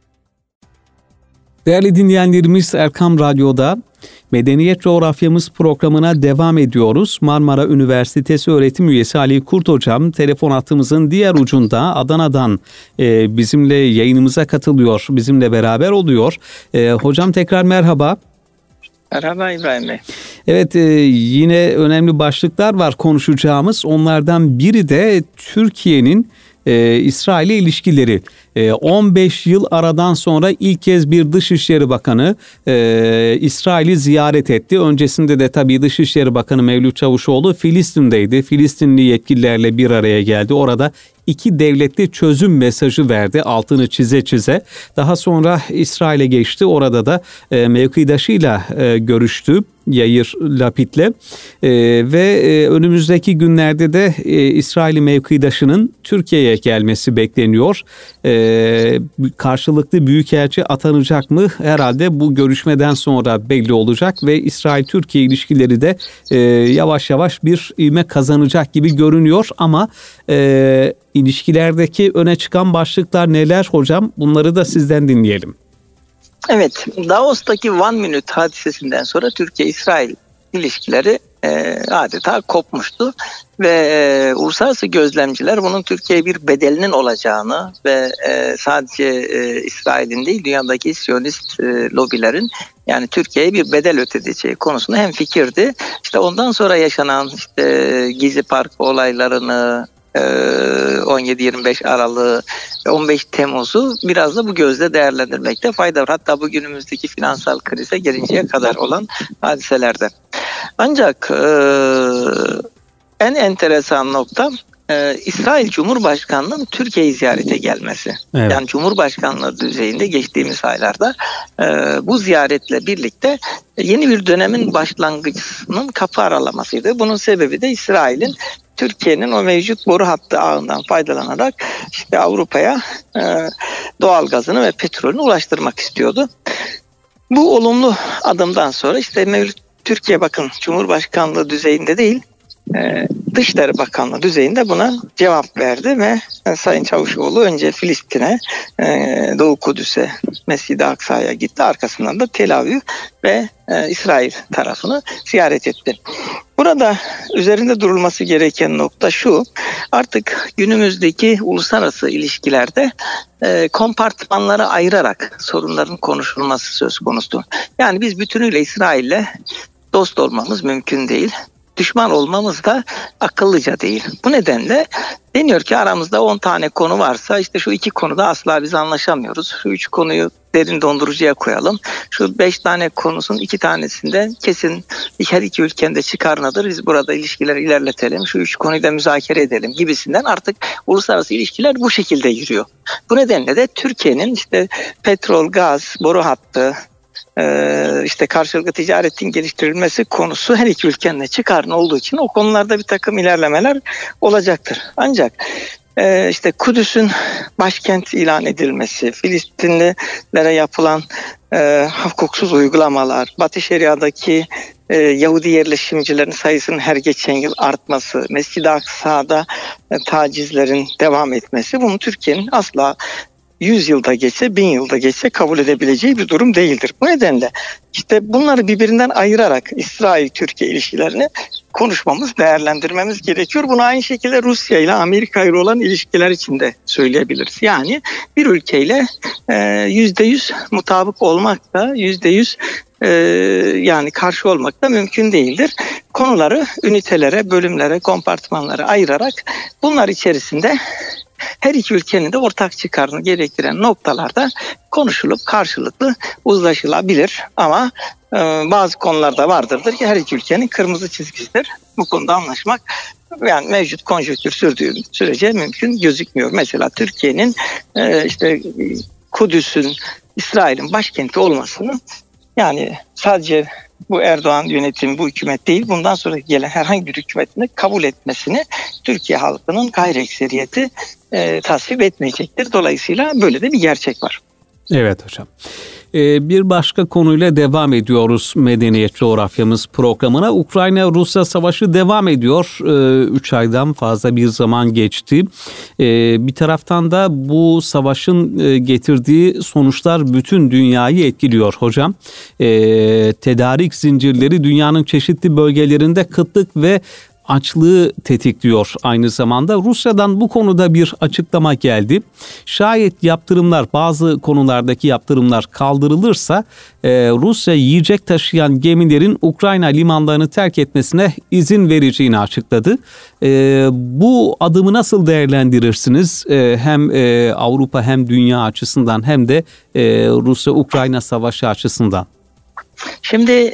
Değerli dinleyenlerimiz, Erkam Radyo'da Medeniyet Coğrafyamız programına devam ediyoruz. Marmara Üniversitesi öğretim üyesi Ali Kurt hocam telefon hattımızın diğer ucunda Adana'dan bizimle yayınımıza katılıyor, bizimle beraber oluyor. Hocam tekrar merhaba. Merhaba İbrahim Bey. Evet, yine önemli başlıklar var konuşacağımız. Onlardan biri de Türkiye'nin İsrail'le ilişkileri. 15 yıl aradan sonra ilk kez bir Dışişleri Bakanı İsrail'i ziyaret etti. Öncesinde de tabii Dışişleri Bakanı Mevlüt Çavuşoğlu Filistin'deydi. Filistinli yetkililerle bir araya geldi. Orada iki devletli çözüm mesajı verdi, altını çize çize. Daha sonra İsrail'e geçti. Orada da mevkidaşıyla görüştü, Yair Lapid'le ve önümüzdeki günlerde de İsrail mevkidaşının Türkiye'ye gelmesi bekleniyor. Karşılıklı büyükelçi atanacak mı? Herhalde bu görüşmeden sonra belli olacak ve İsrail-Türkiye ilişkileri de yavaş yavaş bir ivme kazanacak gibi görünüyor ama ilişkilerdeki öne çıkan başlıklar neler hocam? Bunları da sizden dinleyelim. Evet, Davos'taki One Minute hadisesinden sonra Türkiye-İsrail ilişkileri adeta kopmuştu ve uluslararası gözlemciler bunun Türkiye'ye bir bedelinin olacağını ve sadece İsrail'in değil dünyadaki Siyonist lobilerin yani Türkiye'ye bir bedel ödeyeceği konusunda hemfikirdi. İşte ondan sonra yaşanan Gezi Parkı olaylarını, 17-25 Aralık'ı ve 15 Temmuz'u biraz da bu gözle değerlendirmekte fayda var. Hatta bugünümüzdeki finansal krize gelinceye kadar olan hadiselerde. Ancak en enteresan nokta İsrail Cumhurbaşkanlığı'nın Türkiye'yi ziyarete gelmesi. Evet. Yani Cumhurbaşkanlığı düzeyinde geçtiğimiz aylarda bu ziyaretle birlikte yeni bir dönemin başlangıcının kapı aralamasıydı. Bunun sebebi de İsrail'in Türkiye'nin o mevcut boru hattı ağından faydalanarak işte Avrupa'ya doğal gazını ve petrolünü ulaştırmak istiyordu. Bu olumlu adımdan sonra işte Türkiye bakın Cumhurbaşkanlığı düzeyinde değil Dışişleri Bakanlığı düzeyinde buna cevap verdi ve Sayın Çavuşoğlu önce Filistin'e, Doğu Kudüs'e, Mescid-i Aksa'ya gitti. Arkasından da Tel Aviv ve İsrail tarafını ziyaret etti. Burada üzerinde durulması gereken nokta şu, artık günümüzdeki uluslararası ilişkilerde kompartmanlara ayırarak sorunların konuşulması söz konusu. Yani biz bütünüyle İsrail'le dost olmamız mümkün değil. Düşman olmamız da akıllıca değil. Bu nedenle deniyor ki aramızda 10 tane konu varsa işte şu 2 konuda asla biz anlaşamıyoruz. Şu 3 konuyu derin dondurucuya koyalım. Şu 5 tane konusun 2 tanesinde kesin her iki ülkenin de çıkarınadır. Biz burada ilişkileri ilerletelim. Şu 3 konuyu da müzakere edelim gibisinden artık uluslararası ilişkiler bu şekilde yürüyor. Bu nedenle de Türkiye'nin işte petrol, gaz, boru hattı, işte karşılıklı ticaretin geliştirilmesi konusu her iki ülkenin de çıkarına olduğu için o konularda bir takım ilerlemeler olacaktır. Ancak işte Kudüs'ün başkent ilan edilmesi, Filistinlilere yapılan hukuksuz uygulamalar, Batı Şeria'daki Yahudi yerleşimcilerin sayısının her geçen yıl artması, Mescid-i Aksa'da tacizlerin devam etmesi, bunu Türkiye'nin asla 100 yılda geçse, 1000 yılda geçse kabul edebileceği bir durum değildir. Bu nedenle işte bunları birbirinden ayırarak İsrail-Türkiye ilişkilerini konuşmamız, değerlendirmemiz gerekiyor. Bunu aynı şekilde Rusya ile Amerika ile olan ilişkiler için de söyleyebiliriz. Yani bir ülkeyle %100 mutabık olmakla %100 yani karşı olmak da mümkün değildir. Konuları ünitelere, bölümlere, kompartmanlara ayırarak bunlar içerisinde her iki ülkenin de ortak çıkarını gerektiren noktalarda konuşulup karşılıklı uzlaşılabilir. Ama bazı konularda vardırdır ki her iki ülkenin kırmızı çizgisidir. Bu konuda anlaşmak yani mevcut konjonktür sürdüğü sürece mümkün gözükmüyor. Mesela Türkiye'nin işte Kudüs'ün İsrail'in başkenti olmasını yani sadece bu Erdoğan yönetimi, bu hükümet değil, bundan sonra gelen herhangi bir hükümetin de kabul etmesini Türkiye halkının gayriekseriyeti tasvip etmeyecektir. Dolayısıyla böyle de bir gerçek var. Evet hocam. Bir başka konuyla devam ediyoruz Medeniyet Coğrafyamız programına. Ukrayna-Rusya savaşı devam ediyor. 3 aydan fazla bir zaman geçti. Bir taraftan da bu savaşın getirdiği sonuçlar bütün dünyayı etkiliyor hocam. Tedarik zincirleri dünyanın çeşitli bölgelerinde kıtlık ve açlığı tetikliyor aynı zamanda. Rusya'dan bu konuda bir açıklama geldi. Şayet yaptırımlar, bazı konulardaki yaptırımlar kaldırılırsa Rusya yiyecek taşıyan gemilerin Ukrayna limanlarını terk etmesine izin vereceğini açıkladı. Bu adımı nasıl değerlendirirsiniz? Hem Avrupa hem dünya açısından hem de Rusya-Ukrayna savaşı açısından. Şimdi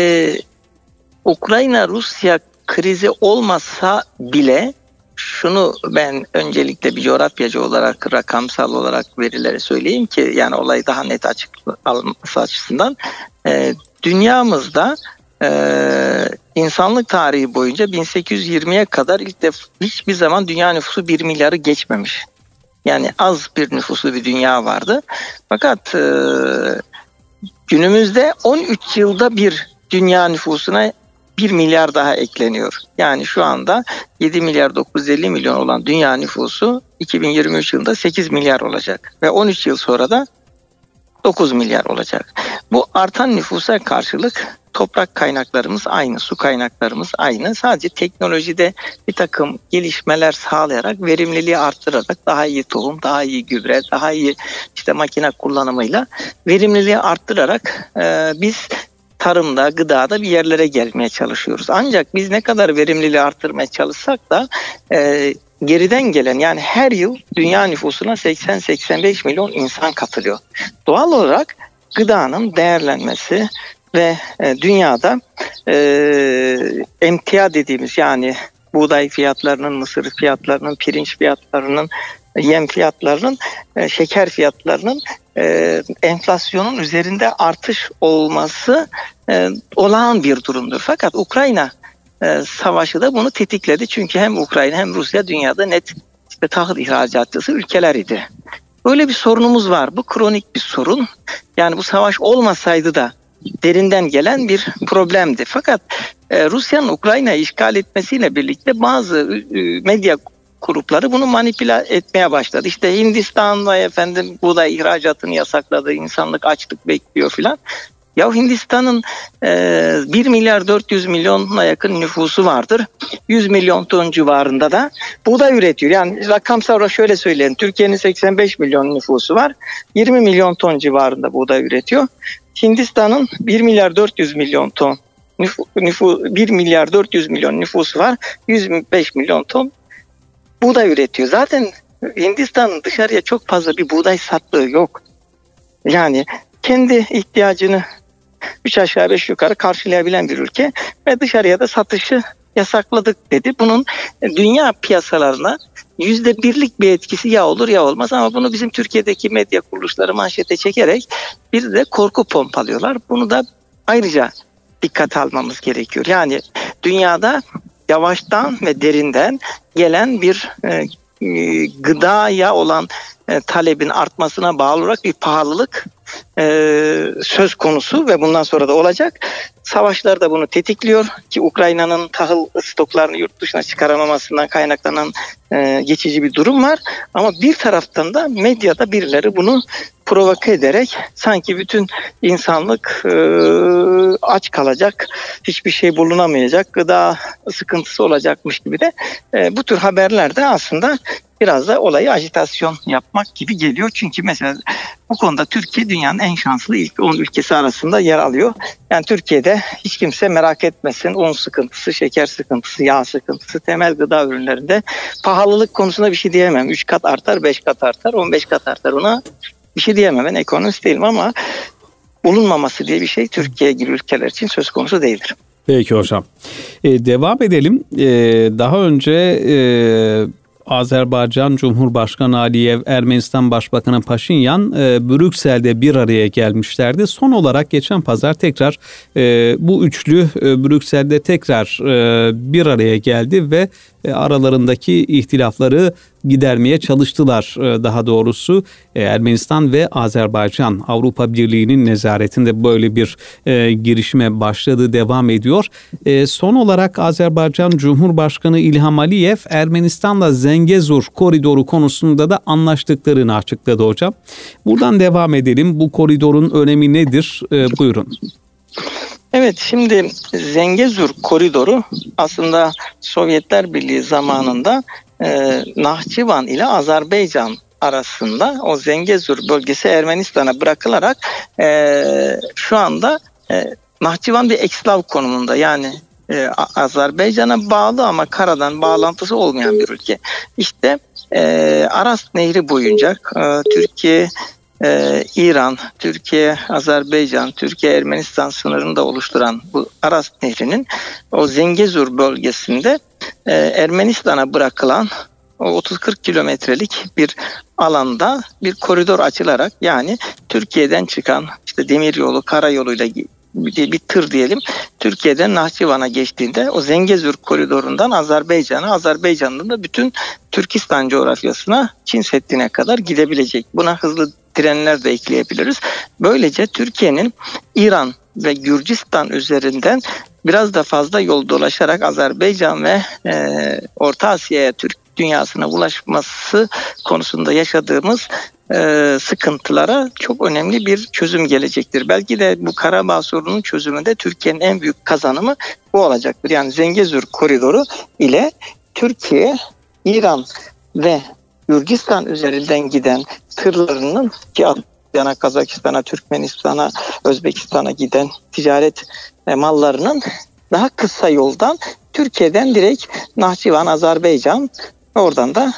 Ukrayna-Rusya krizi olmasa bile şunu ben öncelikle bir coğrafyacı olarak, rakamsal olarak verileri söyleyeyim ki yani olayı daha net alması açısından dünyamızda insanlık tarihi boyunca 1820'ye kadar ilk defa hiçbir zaman dünya nüfusu 1 milyarı geçmemiş. Yani az bir nüfusu bir dünya vardı. Fakat günümüzde 13 yılda bir dünya nüfusuna 1 milyar daha ekleniyor. Yani şu anda 7 milyar 950 milyon olan dünya nüfusu 2023 yılında 8 milyar olacak. Ve 13 yıl sonra da 9 milyar olacak. Bu artan nüfusa karşılık toprak kaynaklarımız aynı, su kaynaklarımız aynı. Sadece teknolojide bir takım gelişmeler sağlayarak, verimliliği arttırarak daha iyi tohum, daha iyi gübre, daha iyi işte makine kullanımıyla verimliliği arttırarak biz tarımda, gıdada bir yerlere gelmeye çalışıyoruz. Ancak biz ne kadar verimliliği arttırmaya çalışsak da geriden gelen yani her yıl dünya nüfusuna 80-85 milyon insan katılıyor. Doğal olarak gıdanın değerlenmesi ve dünyada emtia dediğimiz yani buğday fiyatlarının, mısır fiyatlarının, pirinç fiyatlarının, yem fiyatlarının, şeker fiyatlarının enflasyonun üzerinde artış olması olağan bir durumdur. Fakat Ukrayna savaşı da bunu tetikledi. Çünkü hem Ukrayna hem Rusya dünyada net tahıl ihracatçısı ülkeler idi. Böyle bir sorunumuz var. Bu kronik bir sorun. Yani bu savaş olmasaydı da derinden gelen bir problemdi. Fakat Rusya'nın Ukrayna'yı işgal etmesiyle birlikte bazı medya grupları bunu manipüle etmeye başladı. İşte Hindistan'la buğday ihracatını yasakladı, insanlık açlık bekliyor filan. Ya Hindistan'ın 1 milyar 400 milyona yakın nüfusu vardır. 100 milyon ton civarında da buğday üretiyor. Yani rakamsal olarak şöyle söyleyelim. Türkiye'nin 85 milyon nüfusu var. 20 milyon ton civarında buğday üretiyor. Hindistan'ın 1 milyar 400 milyon ton 1 milyar 400 milyon nüfusu var. 105 milyon ton buğday üretiyor. Zaten Hindistan'ın dışarıya çok fazla bir buğday sattığı yok. Yani kendi ihtiyacını 3 aşağı 5 yukarı karşılayabilen bir ülke ve dışarıya da satışı yasakladık dedi. Bunun dünya piyasalarına %1'lik bir etkisi ya olur ya olmaz ama bunu bizim Türkiye'deki medya kuruluşları manşete çekerek bir de korku pompalıyorlar. Bunu da ayrıca dikkate almamız gerekiyor. Yani dünyada yavaştan ve derinden gelen bir gıdaya olan talebin artmasına bağlı olarak bir pahalılık söz konusu ve bundan sonra da olacak. Savaşlar da bunu tetikliyor ki Ukrayna'nın tahıl stoklarını yurt dışına çıkaramamasından kaynaklanan geçici bir durum var. Ama bir taraftan da medyada birileri bunu provoke ederek sanki bütün insanlık aç kalacak, hiçbir şey bulunamayacak, gıda sıkıntısı olacakmış gibi de bu tür haberler de aslında biraz da olayı ajitasyon yapmak gibi geliyor. Çünkü mesela bu konuda Türkiye dünyanın en şanslı ilk 10 ülkesi arasında yer alıyor. Yani Türkiye'de hiç kimse merak etmesin, un sıkıntısı, şeker sıkıntısı, yağ sıkıntısı, temel gıda ürünlerinde pahalılık konusunda bir şey diyemem. 3 kat artar, 5 kat artar, 15 kat artar, ona bir şey diyemem. Ben ekonomist değilim ama bulunmaması diye bir şey Türkiye gibi ülkeler için söz konusu değildir. Peki hocam. Devam edelim. Daha önce Azerbaycan Cumhurbaşkanı Aliyev, Ermenistan Başbakanı Paşinyan Brüksel'de bir araya gelmişlerdi. Son olarak geçen pazar tekrar bu üçlü Brüksel'de tekrar bir araya geldi ve aralarındaki ihtilafları gidermeye çalıştılar. Daha doğrusu Ermenistan ve Azerbaycan Avrupa Birliği'nin nezaretinde böyle bir girişime başladı, devam ediyor. Son olarak Azerbaycan Cumhurbaşkanı İlham Aliyev Ermenistan'la Zengezur koridoru konusunda da anlaştıklarını açıkladı hocam. Buradan devam edelim. Bu koridorun önemi nedir? Buyurun. Evet, şimdi Zengezur koridoru aslında Sovyetler Birliği zamanında Nahçıvan ile Azerbaycan arasında o Zengezur bölgesi Ermenistan'a bırakılarak şu anda Nahçıvan bir ekslav konumunda, yani Azerbaycan'a bağlı ama karadan bağlantısı olmayan bir ülke. İşte Aras Nehri boyunca Türkiye, İran, Türkiye, Azerbaycan, Türkiye, Ermenistan sınırını da oluşturan bu Aras Nehri'nin o Zengezur bölgesinde Ermenistan'a bırakılan o 30-40 kilometrelik bir alanda bir koridor açılarak, yani Türkiye'den çıkan işte demiryolu, karayoluyla bir tır diyelim, Türkiye'den Nahçıvan'a geçtiğinde o Zengezur koridorundan Azerbaycan'a, Azerbaycan'dan da bütün Türkistan coğrafyasına, Çin Seddi'ne kadar gidebilecek. Buna hızlı trenler de ekleyebiliriz. Böylece Türkiye'nin İran ve Gürcistan üzerinden biraz da fazla yol dolaşarak Azerbaycan ve Orta Asya'ya, Türk dünyasına ulaşması konusunda yaşadığımız sıkıntılara çok önemli bir çözüm gelecektir. Belki de bu Karabağ sorununun çözümünde Türkiye'nin en büyük kazanımı bu olacaktır. Yani Zengezur koridoru ile Türkiye, İran ve Gürcistan üzerinden giden tırlarının, ki Asya'na, Kazakistan'a, Türkmenistan'a, Özbekistan'a giden ticaret mallarının daha kısa yoldan Türkiye'den direkt Nahçıvan, Azerbaycan, oradan da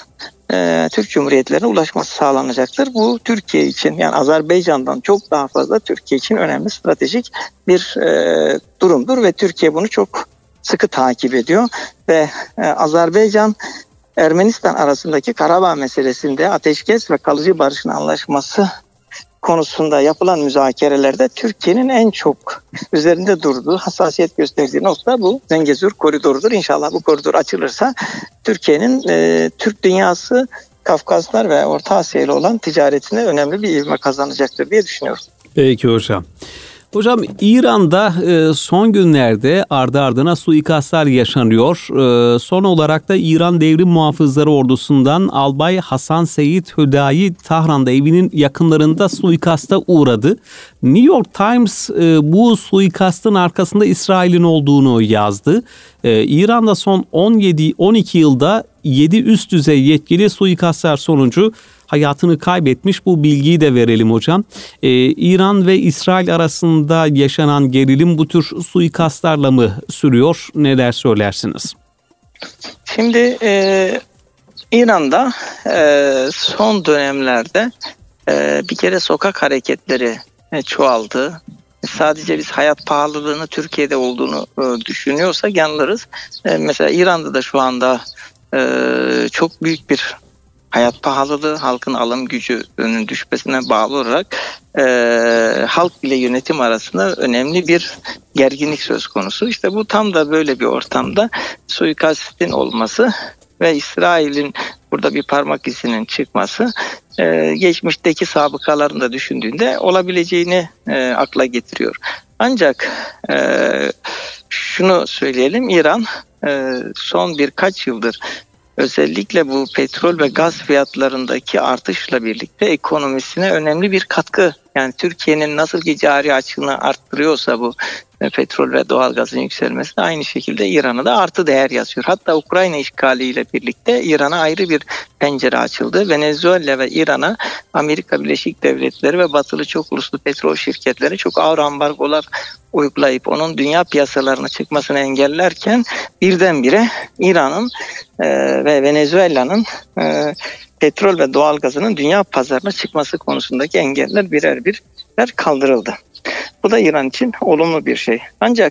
Türk Cumhuriyetlerine ulaşması sağlanacaktır. Bu Türkiye için, yani Azerbaycan'dan çok daha fazla Türkiye için önemli stratejik bir durumdur ve Türkiye bunu çok sıkı takip ediyor ve Azerbaycan Ermenistan arasındaki Karabağ meselesinde ateşkes ve kalıcı barışın anlaşması konusunda yapılan müzakerelerde Türkiye'nin en çok üzerinde durduğu, hassasiyet gösterdiği nokta bu Zengezur koridorudur. İnşallah bu koridor açılırsa Türkiye'nin Türk dünyası, Kafkaslar ve Orta Asya ile olan ticaretine önemli bir ivme kazanacaktır diye düşünüyorum. Peki hocam. Hocam, İran'da son günlerde ardı ardına suikastlar yaşanıyor. Son olarak da İran Devrim Muhafızları Ordusu'ndan Albay Hasan Seyit Hüdayi Tahran'da evinin yakınlarında suikasta uğradı. New York Times bu suikastın arkasında İsrail'in olduğunu yazdı. İran'da son 12 yılda 7 üst düzey yetkili suikastlar sonucu hayatını kaybetmiş. Bu bilgiyi de verelim hocam. İran ve İsrail arasında yaşanan gerilim bu tür suikastlarla mı sürüyor? Neler söylersiniz? Şimdi İran'da son dönemlerde bir kere sokak hareketleri çoğaldı. Sadece biz hayat pahalılığını Türkiye'de olduğunu düşünüyorsak yanılırız. Mesela İran'da da şu anda çok büyük bir hayat pahalılığı, halkın alım gücünün düşmesine bağlı olarak halk ile yönetim arasında önemli bir gerginlik söz konusu. İşte bu tam da böyle bir ortamda suikastin olması ve İsrail'in burada bir parmak izinin çıkması geçmişteki sabıkalarını da düşündüğünde olabileceğini akla getiriyor. Ancak şunu söyleyelim, İran son birkaç yıldır özellikle bu petrol ve gaz fiyatlarındaki artışla birlikte ekonomisine önemli bir katkı. Yani Türkiye'nin nasıl ki cari açığını arttırıyorsa bu petrol ve doğalgazın yükselmesi de aynı şekilde İran'a da artı değer yazıyor. Hatta Ukrayna işgaliyle birlikte İran'a ayrı bir pencere açıldı. Venezuela ve İran'a Amerika Birleşik Devletleri ve batılı çok uluslu petrol şirketleri çok ağır ambargolar uygulayıp onun dünya piyasalarına çıkmasını engellerken birdenbire İran'ın ve Venezuela'nın petrol ve doğalgazının dünya pazarına çıkması konusundaki engeller birer birer kaldırıldı. Bu da İran için olumlu bir şey. Ancak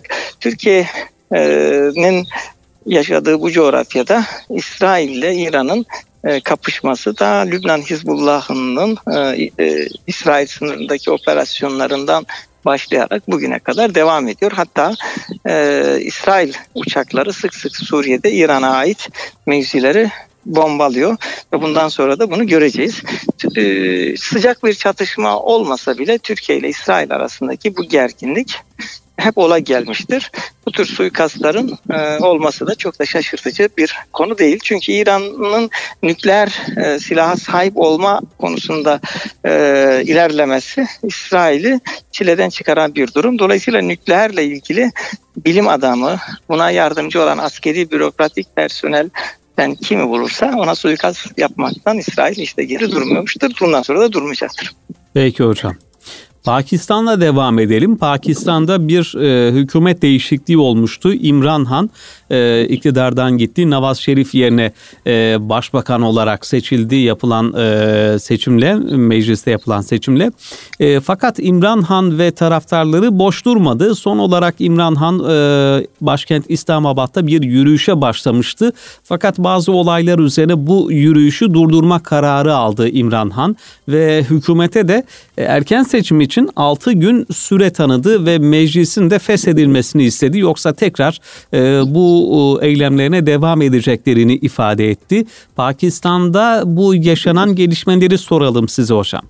Türkiye'nin yaşadığı bu coğrafyada İsrail ile İran'ın kapışması da Lübnan Hizbullah'ının İsrail sınırındaki operasyonlarından başlayarak bugüne kadar devam ediyor. Hatta İsrail uçakları sık sık Suriye'de İran'a ait mevzileri bombalıyor ve bundan sonra da bunu göreceğiz. Sıcak bir çatışma olmasa bile Türkiye ile İsrail arasındaki bu gerginlik hep ola gelmiştir. Bu tür suikastların olması da çok da şaşırtıcı bir konu değil. Çünkü İran'ın nükleer silaha sahip olma konusunda ilerlemesi İsrail'i çileden çıkaran bir durum. Dolayısıyla nükleerle ilgili bilim adamı, buna yardımcı olan askeri bürokratik personel kimi bulursa ona suikast yapmaktan İsrail işte geri durmuyormuştur. Bundan sonra da durmayacaktır. Peki hocam. Pakistan'la devam edelim. Pakistan'da bir hükümet değişikliği olmuştu. İmran Han iktidardan gitti. Nawaz Şerif yerine başbakan olarak seçildi yapılan seçimle, mecliste yapılan seçimle. Fakat İmran Han ve taraftarları boş durmadı. Son olarak İmran Han başkent İslamabad'da bir yürüyüşe başlamıştı. Fakat bazı olaylar üzerine bu yürüyüşü durdurma kararı aldı İmran Han ve hükümete de erken seçim için 6 gün süre tanıdı ve meclisin de feshedilmesini istedi. Yoksa tekrar bu eylemlerine devam edeceklerini ifade etti. Pakistan'da bu yaşanan gelişmeleri soralım size hocam.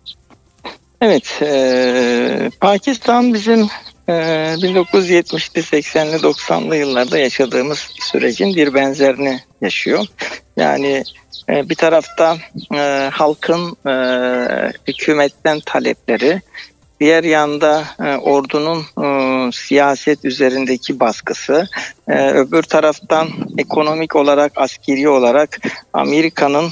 Evet, Pakistan bizim 1970'li, 80'li, 90'lı yıllarda yaşadığımız sürecin bir benzerini yaşıyor. Yani bir tarafta halkın hükümetten talepleri, diğer yanda ordunun siyaset üzerindeki baskısı, öbür taraftan ekonomik olarak, askeri olarak Amerika'nın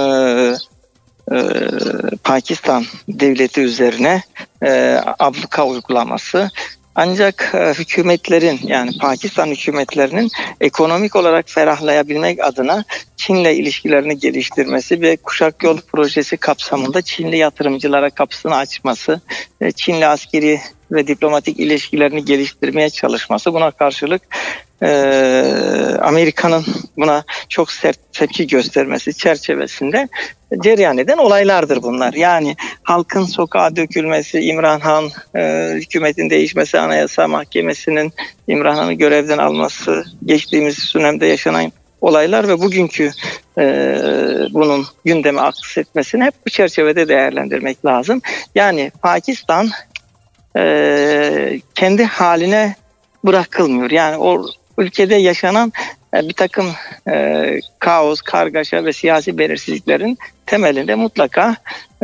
Pakistan devleti üzerine abluka uygulaması. Ancak hükümetlerin, yani Pakistan hükümetlerinin ekonomik olarak ferahlayabilmek adına Çin'le ilişkilerini geliştirmesi ve Kuşak Yol projesi kapsamında Çinli yatırımcılara kapısını açması, Çin'le askeri ve diplomatik ilişkilerini geliştirmeye çalışması, buna karşılık Amerika'nın buna çok sert tepki göstermesi çerçevesinde cereyan eden olaylardır bunlar. Yani halkın sokağa dökülmesi, İmran Han hükümetin değişmesi, Anayasa Mahkemesi'nin İmran Han'ı görevden alması, geçtiğimiz dönemde yaşanan olaylar ve bugünkü bunun gündeme aksetmesini hep bu çerçevede değerlendirmek lazım. Yani Pakistan kendi haline bırakılmıyor. Yani o ülkede yaşanan bir takım kaos, kargaşa ve siyasi belirsizliklerin temelinde mutlaka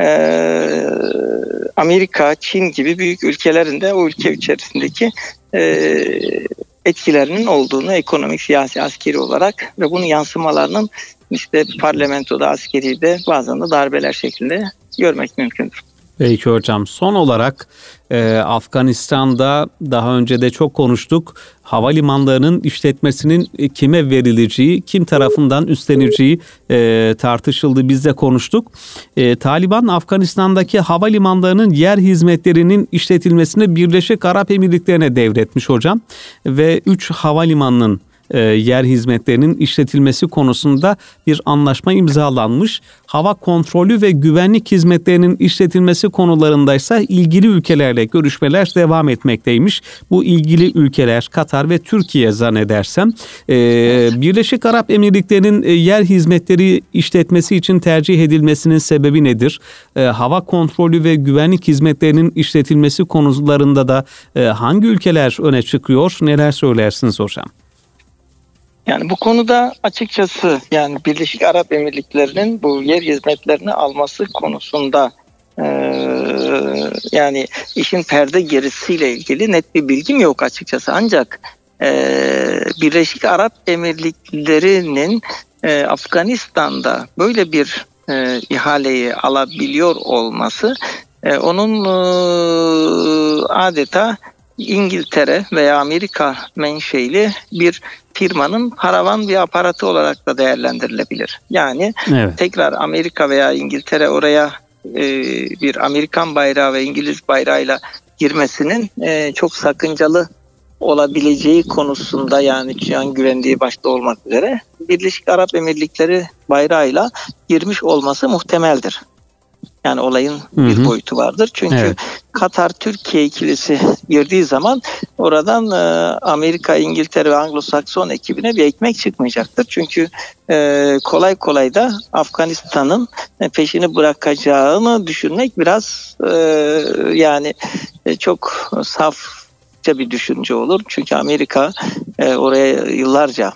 Amerika, Çin gibi büyük ülkelerin de o ülke içerisindeki etkilerinin olduğunu ekonomik, siyasi, askeri olarak ve bunun yansımalarının işte parlamentoda, askeri de bazen de darbeler şeklinde görmek mümkündür. Peki hocam, son olarak Afganistan'da daha önce de çok konuştuk. Havalimanlarının işletmesinin kime verileceği, kim tarafından üstleneceği tartışıldı. Biz de konuştuk. Taliban Afganistan'daki havalimanlarının yer hizmetlerinin işletilmesini Birleşik Arap Emirlikleri'ne devretmiş hocam. Ve 3 havalimanının yer hizmetlerinin işletilmesi konusunda bir anlaşma imzalanmış. Hava kontrolü ve güvenlik hizmetlerinin işletilmesi konularındaysa ilgili ülkelerle görüşmeler devam etmekteymiş. Bu ilgili ülkeler Katar ve Türkiye zannedersem. Birleşik Arap Emirlikleri'nin yer hizmetleri işletmesi için tercih edilmesinin sebebi nedir? Hava kontrolü ve güvenlik hizmetlerinin işletilmesi konularında da hangi ülkeler öne çıkıyor? Neler söylersiniz hocam? Yani bu konuda açıkçası yani Birleşik Arap Emirlikleri'nin bu yer hizmetlerini alması konusunda yani işin perde gerisiyle ilgili net bir bilgim yok açıkçası. Ancak Birleşik Arap Emirlikleri'nin Afganistan'da böyle bir ihaleyi alabiliyor olması onun adeta İngiltere veya Amerika menşeli bir firmanın paravan bir aparatı olarak da değerlendirilebilir. Yani tekrar Amerika veya İngiltere oraya bir Amerikan bayrağı ve İngiliz bayrağıyla girmesinin çok sakıncalı olabileceği konusunda, yani can güvenliği başta olmak üzere Birleşik Arap Emirlikleri bayrağıyla girmiş olması muhtemeldir. Yani olayın bir boyutu vardır. Çünkü Katar-Türkiye ikilisi girdiği zaman oradan Amerika, İngiltere ve Anglo-Sakson ekibine bir ekmek çıkmayacaktır. Çünkü kolay kolay da Afganistan'ın peşini bırakacağını düşünmek biraz yani çok safça bir düşünce olur. Çünkü Amerika oraya yıllarca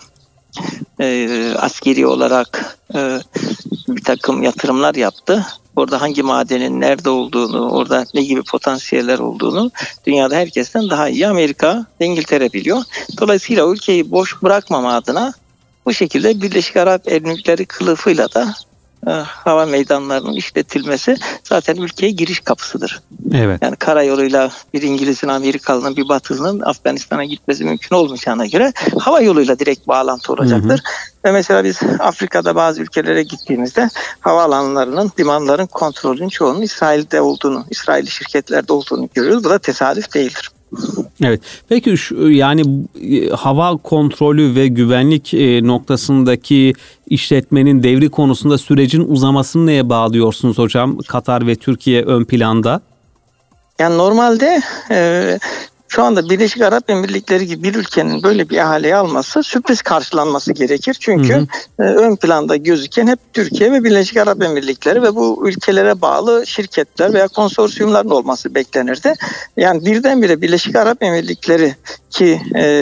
askeri olarak bir takım yatırımlar yaptı. Orada hangi madenin nerede olduğunu, orada ne gibi potansiyeller olduğunu dünyada herkesten daha iyi Amerika ve İngiltere biliyor. Dolayısıyla ülkeyi boş bırakmama adına bu şekilde Birleşik Arap Emirlikleri kılıfıyla da hava meydanlarının işletilmesi zaten ülkeye giriş kapısıdır. Evet. Yani karayoluyla bir İngiliz'in, Amerikalı'nın, bir Batılı'nın Afganistan'a gitmesi mümkün olmayacağına göre hava yoluyla direkt bağlantı olacaktır. Ve mesela biz Afrika'da bazı ülkelere gittiğimizde havaalanlarının, limanların kontrolünün çoğunun İsrail'de olduğunu, İsrailli şirketlerde olduğunu görüyoruz. Bu da tesadüf değildir. Evet. Peki yani hava kontrolü ve güvenlik noktasındaki işletmenin devri konusunda sürecin uzamasını neye bağlıyorsunuz hocam? Katar ve Türkiye ön planda. Yani normalde şu anda Birleşik Arap Emirlikleri gibi bir ülkenin böyle bir ihaleyi alması sürpriz karşılanması gerekir. Çünkü ön planda gözüken hep Türkiye ve Birleşik Arap Emirlikleri ve bu ülkelere bağlı şirketler veya konsorsiyumların olması beklenirdi. Yani birdenbire Birleşik Arap Emirlikleri ki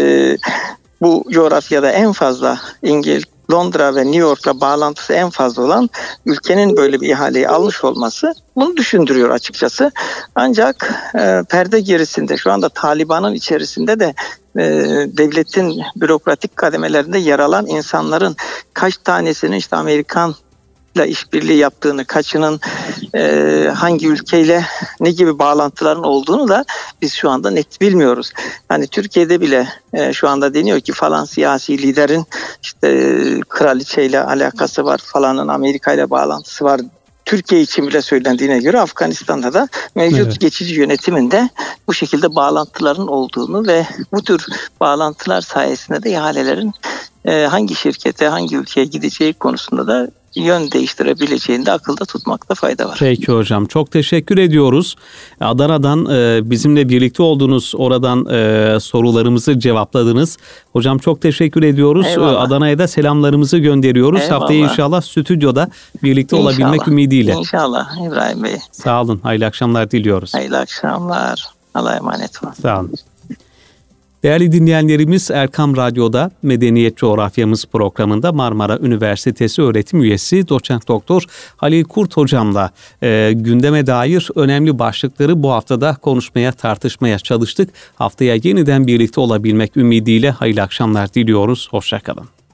bu coğrafyada en fazla Londra ve New York'la bağlantısı en fazla olan ülkenin böyle bir ihaleyi almış olması bunu düşündürüyor açıkçası. Ancak perde gerisinde şu anda Taliban'ın içerisinde de devletin bürokratik kademelerinde yer alan insanların kaç tanesinin işte Amerikan'la işbirliği yaptığını, kaçının hangi ülkeyle ne gibi bağlantıların olduğunu da biz şu anda net bilmiyoruz. Hani Türkiye'de bile şu anda deniyor ki falan siyasi liderin işte kraliçeyle alakası var, falanın Amerika ile bağlantısı var. Türkiye için bile söylendiğine göre Afganistan'da da mevcut geçici yönetiminde bu şekilde bağlantıların olduğunu ve bu tür bağlantılar sayesinde de ihalelerin hangi şirkete, hangi ülkeye gideceği konusunda da yön değiştirebileceğini de akılda tutmakta fayda var. Peki hocam, çok teşekkür ediyoruz. Adana'dan bizimle birlikte oldunuz, oradan sorularımızı cevapladınız. Hocam çok teşekkür ediyoruz. Adana'ya da selamlarımızı gönderiyoruz. Eyvallah. Haftaya inşallah stüdyoda birlikte olabilmek ümidiyle. İnşallah İbrahim Bey. Sağ olun, hayırlı akşamlar diliyoruz. Hayırlı akşamlar. Allah'a emanet olun. Sağ olun. Değerli dinleyenlerimiz, Erkam Radyo'da Medeniyet Coğrafyamız programında Marmara Üniversitesi öğretim üyesi Doçent Doktor Halil Kurt hocamla gündeme dair önemli başlıkları bu haftada konuşmaya, tartışmaya çalıştık. Haftaya yeniden birlikte olabilmek ümidiyle hayırlı akşamlar diliyoruz. Hoşça kalın.